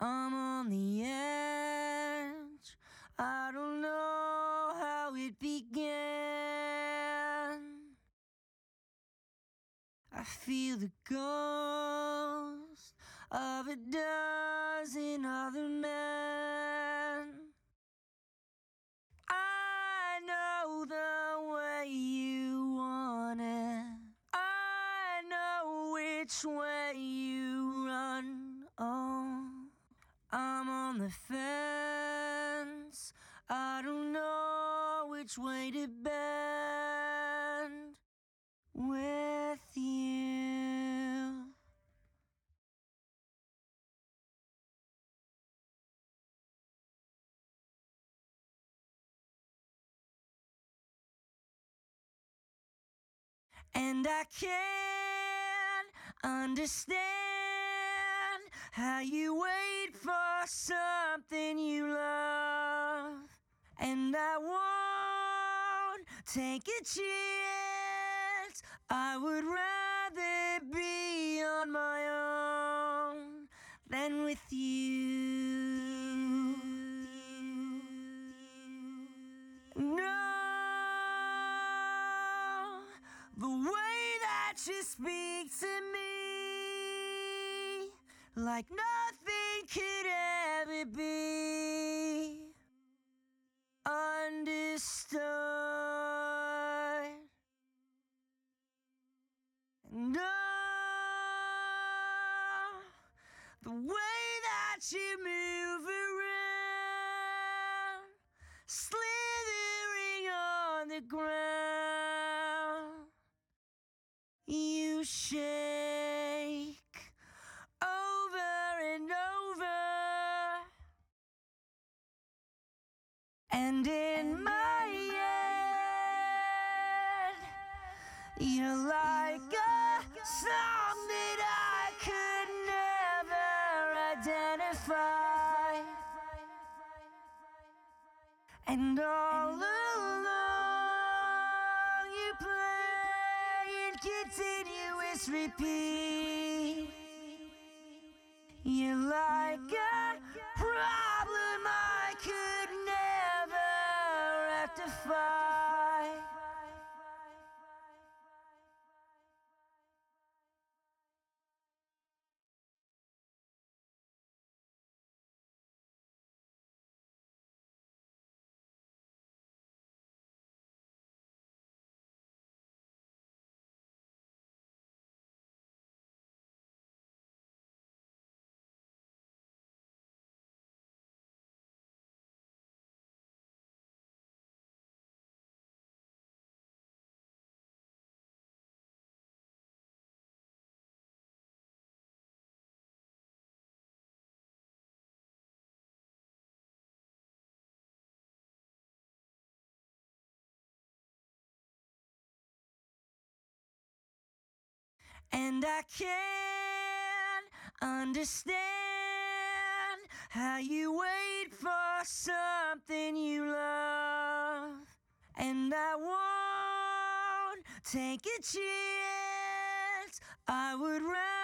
I'm on the edge. I don't know how it began. I feel the ghost of a dozen other men. I know the way you want it. I know which way you run. Oh, I'm on the fence. I don't know which way to bend with you. And I can't understand how you wait for something you love. And I won't take a chance. I would rather be on my own than with you. No, the way that you speak to me, like nothing could ever be understood. No, the way that you move around, slithering on the ground, you shake over and over. And in my head, you're like a song that I could never identify. And all along you play in continuous repeat. You're like a problem I could never rectify. And I can't understand how you wait for something you love. And I won't take a chance. I would rather